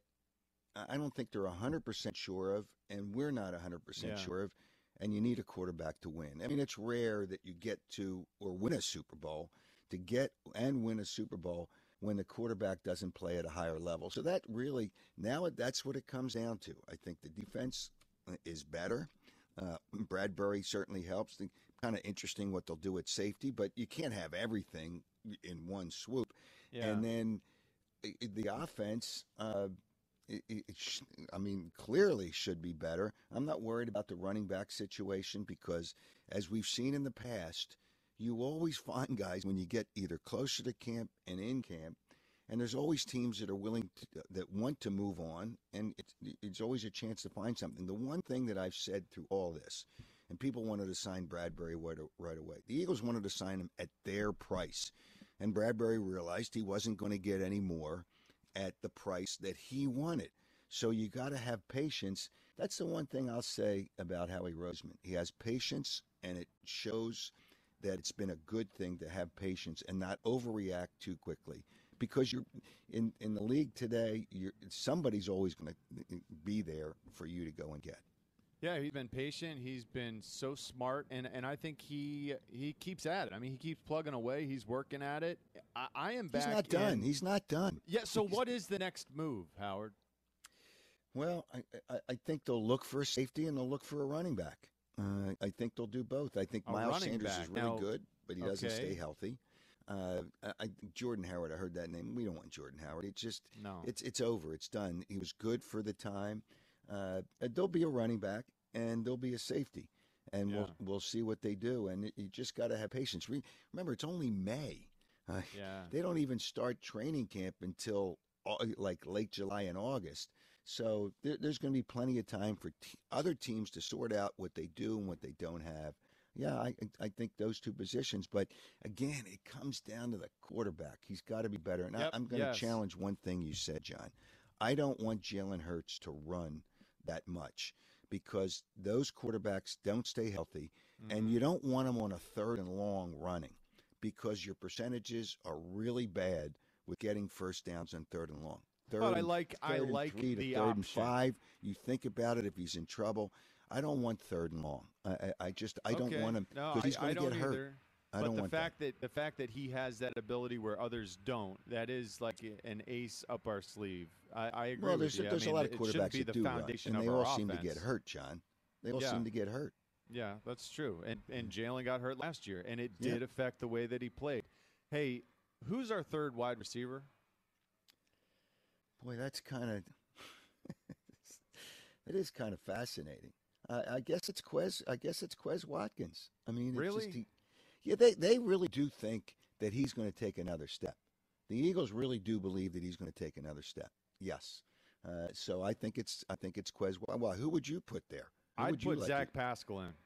I don't think they're one hundred percent sure of, and we're not one hundred percent Yeah. sure of, and you need a quarterback to win. I mean, it's rare that you get to or win a Super Bowl, to get and win a Super Bowl when the quarterback doesn't play at a higher level. So that really, now it- that's what it comes down to. I think the defense is better. Uh, Bradbury certainly helps. Kind of interesting what they'll do at safety, but you can't have everything in one swoop. Yeah. And then i- i- the offense, uh, it, it, it sh- I mean, clearly should be better. I'm not worried about the running back situation because, as we've seen in the past, you always find guys when you get either closer to camp and in camp, and there's always teams that are willing to, that want to move on, and it's, it's always a chance to find something. The one thing that I've said through all this, and people wanted to sign Bradbury right, right away. The Eagles wanted to sign him at their price, and Bradbury realized he wasn't going to get any more at the price that he wanted. So you got to have patience. That's the one thing I'll say about Howie Roseman. He has patience, and it shows that it's been a good thing to have patience and not overreact too quickly, because you're in, in the league today. You're, somebody's always going to be there for you to go and get. Yeah, he's been patient. He's been so smart, and, and I think he he keeps at it. I mean, he keeps plugging away. He's working at it. I, I am back. He's not done. in- He's not done. Yeah. So, what is the next move, Howard? Well, I, I, I think they'll look for a safety and they'll look for a running back. Uh, I think they'll do both. I think A Miles running Sanders back. is really Now- good, but he doesn't okay. stay healthy. Uh, I, I Jordan Howard. I heard that name. We don't want Jordan Howard. It's just No. It's it's over. It's done. He was good for the time. Uh, there'll be a running back and there'll be a safety, and Yeah. we'll we'll see what they do. And you just got to have patience. Re- Remember, it's only May. Uh, Yeah. They don't even start training camp until au- like late July and August. So there, there's going to be plenty of time for t- other teams to sort out what they do and what they don't have. Yeah, I I think those two positions. But again, it comes down to the quarterback. He's got to be better. And Yep, I, I'm going to yes. challenge one thing you said, John. I don't want Jalen Hurts to run that much because those quarterbacks don't stay healthy, Mm-hmm. and you don't want them on a third and long running because your percentages are really bad with getting first downs on third and long. Third But I and- like- I third and like three to the third and option. five. You think about it if he's in trouble. I don't want third and long. I, I, I just I don't Okay. want him No, because he's I- going I to get don't hurt. either. I but don't the want fact that. the fact that he has that ability where others don't, that is like an ace up our sleeve. I, I agree Well, with there's you. I there's mean, a lot of it shouldn't quarterbacks be that the do run, foundation and they of all our seem to offense. get hurt, John. They all Yeah. seem to get hurt. Yeah, that's true. And and Jalen got hurt last year, and it Yeah. did affect the way that he played. Hey, who's our third wide receiver? Boy, that's kind of it is kind of fascinating. I, I guess it's Quez. I guess it's Quez Watkins. I mean, it's Really? Just he, yeah, they they really do think that he's going to take another step. The Eagles really do believe that he's going to take another step. Yes. Uh, so I think it's I think it's Quez. Wa- Well, who would you put there? Who I'd would you put like Zach to- Pascal in.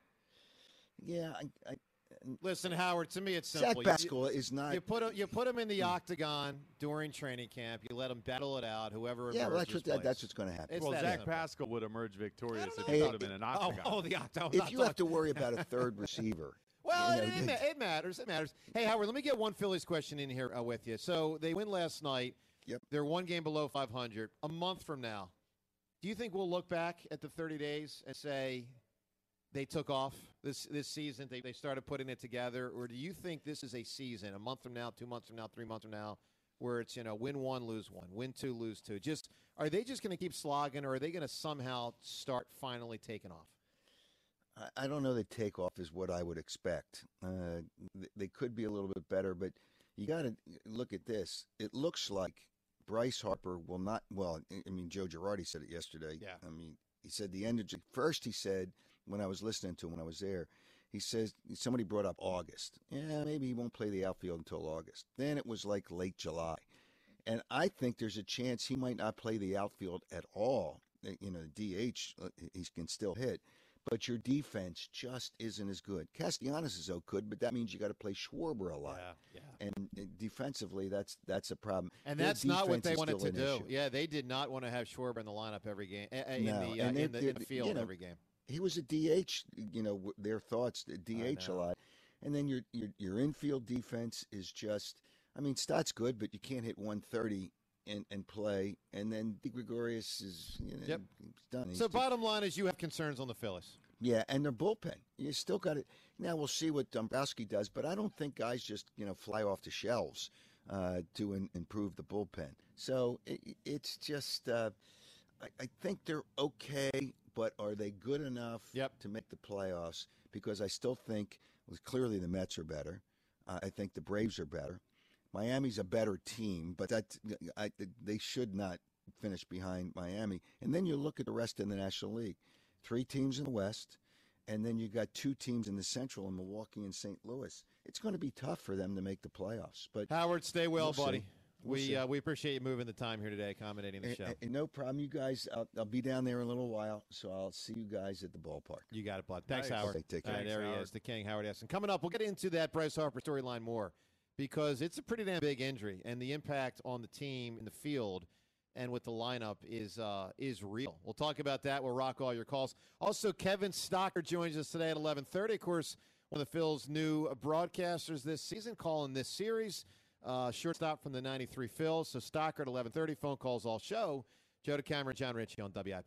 Yeah, I, I, Listen, Howard, to me it's Zach simple. You- Pascal is not. You put him, you put him in the octagon during training camp. You let him battle it out. Whoever Yeah, well, that's emerges what that, plays. that's what's going to happen. It's well, that Zach simple. Pascal would emerge victorious if know. you Hey, put him in an Oh, octagon. oh, the octagon. If you have to worry about a third receiver, Well, you it, know, it, ma- it matters. It matters. Hey, Howard, let me get one Phillies question in here uh, with you. So they win last night. Yep. They're one game below five hundred. A month from now, do you think we'll look back at the thirty days and say they took off this this season? They, they started putting it together? Or do you think this is a season, a month from now, two months from now, three months from now, where it's, you know, win one, lose one, win two, lose two? Just are they just going to keep slogging, or are they going to somehow start finally taking off? I- I don't know that takeoff is what I would expect. Uh, th- they could be a little bit better, but you got to look at this. It looks like Bryce Harper will not. Well, I- I mean, Joe Girardi said it yesterday. Yeah. I mean, he said the energy. First, he said when I was listening to him when I was there, he says somebody brought up August. Yeah, maybe he won't play the outfield until August. Then it was like late July, and I think there's a chance he might not play the outfield at all. Uh, You know, D H uh, he can still hit. But your defense just isn't as good. Castellanos is so good, but that means you got to play Schwarber a lot. Yeah, And uh, defensively, that's that's a problem. And Their that's not what defense they is wanted still to an do. issue. Yeah, they did not want to have Schwarber in the lineup every game, uh, uh, in, No, the, uh, and in, they're- the, they're- in the field you know, every game. He was a D H. You know w- their thoughts uh, D H a know. lot, and then your your your infield defense is just. I mean, Stott's good, but you can't hit one thirty and and play. And then De Gregorius is you know, Yep. he's done. He's So just- bottom line is you have concerns on the Phillies. Yeah, and their bullpen. You still got it. Now we'll see what Dombrowski does, but I don't think guys just you know fly off the shelves uh, to in, improve the bullpen. So it, it's just uh, I, I think they're okay, but are they good enough Yep. to make the playoffs? Because I still think well, clearly the Mets are better. Uh, I think the Braves are better. Miami's a better team, but that I, they should not finish behind Miami. And then you look at the rest of the National League. Three teams in the West, and then you got two teams in the Central in Milwaukee and Saint Louis. It's going to be tough for them to make the playoffs. But Howard, stay well, we'll see. buddy. We'll we see. uh, we appreciate you moving the time here today, accommodating the And- show. and- and no problem, you guys. I'll, I'll be down there in a little while, so I'll see you guys at the ballpark. You got it, bud. Thanks, Nice. Howard. Okay, take care. All right, there Thanks, he Howard. is, the King, Howard Essen. Coming up, we'll get into that Bryce Harper storyline more because it's a pretty damn big injury, and the impact on the team in the field and with the lineup is uh, is real. We'll talk about that. We'll rock all your calls. Also, Kevin Stocker joins us today at eleven thirty. Of course, one of the Phil's new broadcasters this season, calling this series. Uh, shortstop from the ninety-three Phils. So Stocker at eleven thirty. Phone calls all show. Joe DeCamera, John Ritchie on W I P.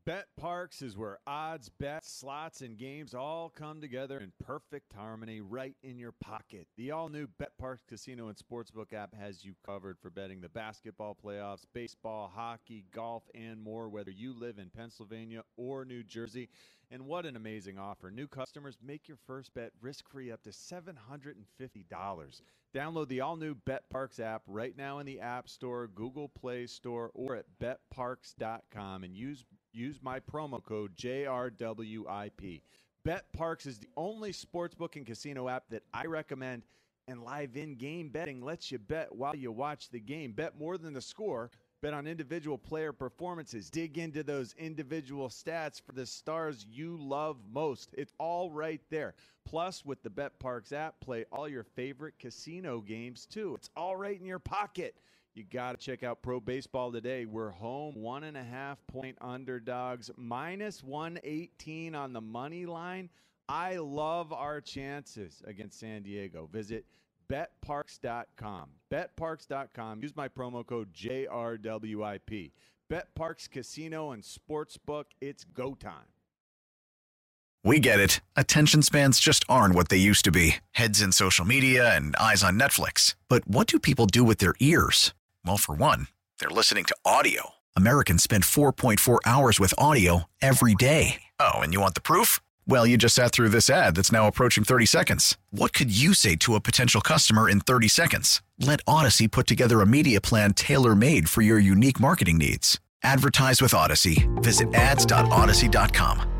BetParx is where odds, bets, slots, and games all come together in perfect harmony right in your pocket. The all-new BetParx Casino and Sportsbook app has you covered for betting the basketball playoffs, baseball, hockey, golf, and more, whether you live in Pennsylvania or New Jersey. And what an amazing offer. New customers, make your first bet risk-free up to seven hundred fifty dollars. Download the all-new BetParx app right now in the App Store, Google Play Store, or at bet parx dot com and use use my promo code J R W I P. BetParx is the only sportsbook and casino app that I recommend, and live in-game betting lets you bet while you watch the game. Bet more than the score. Bet on individual player performances. Dig into those individual stats for the stars you love most. It's all right there. Plus, with the BetParx app, play all your favorite casino games, too. It's all right in your pocket. You got to check out Pro Baseball today. We're home one and a half point underdogs, minus one eighteen on the money line. I love our chances against San Diego. Visit bet parx dot com. bet parx dot com. Use my promo code J R W I P. BetParx Casino and Sportsbook. It's go time. We get it. Attention spans just aren't what they used to be. Heads in social media and eyes on Netflix. But what do people do with their ears? Well, for one, they're listening to audio. Americans spend four point four hours with audio every day. Oh, and you want the proof? Well, you just sat through this ad that's now approaching thirty seconds. What could you say to a potential customer in thirty seconds? Let Odyssey put together a media plan tailor-made for your unique marketing needs. Advertise with Odyssey. Visit ads dot odyssey dot com.